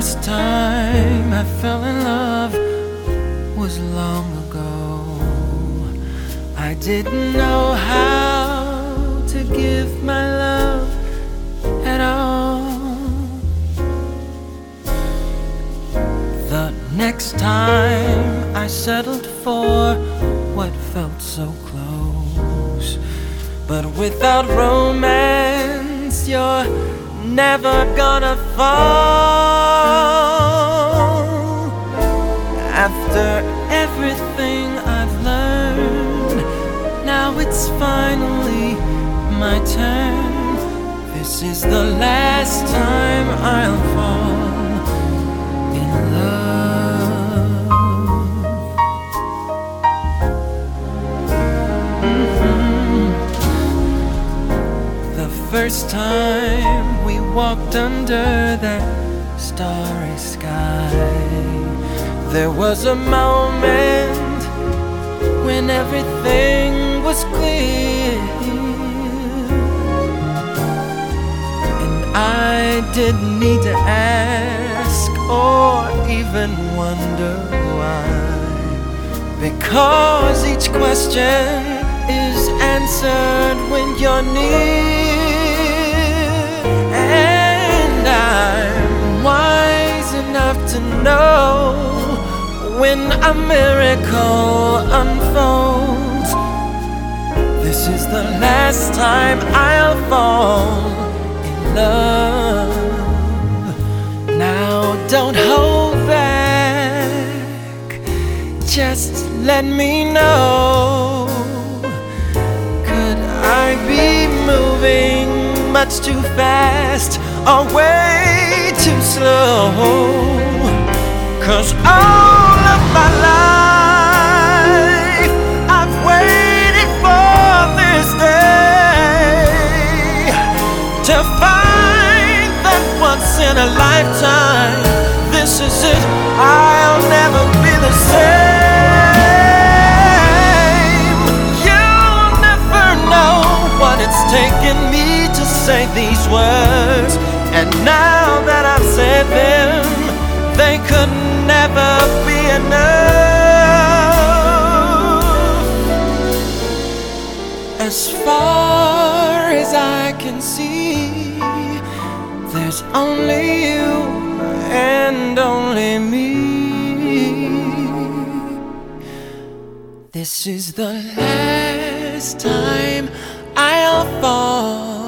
first time I fell in love was long ago. I didn't know how to give my love at all. The next time I settled for what felt so close, but without romance you're never gonna fall. After everything I've learned, now it's finally my turn. This is the last time I'll fall in love. The first time we walked under that starry sky, there was a moment when everything was clear, and I didn't need to ask or even wonder why, because each question is answered when you're near. And I'm wise enough to know when a miracle unfolds, this is the last time I'll fall in love. Now don't hold back, just let me know. Could I be moving much too fast or way too slow? 'Cause all of my life I've waited for this day, to find that once in a lifetime, this is it, I'll never be the same. You'll never know what it's taken me to say these words, and now that I've said them, they could never be enough. As far as I can see, there's only you and only me. This is the last time I'll fall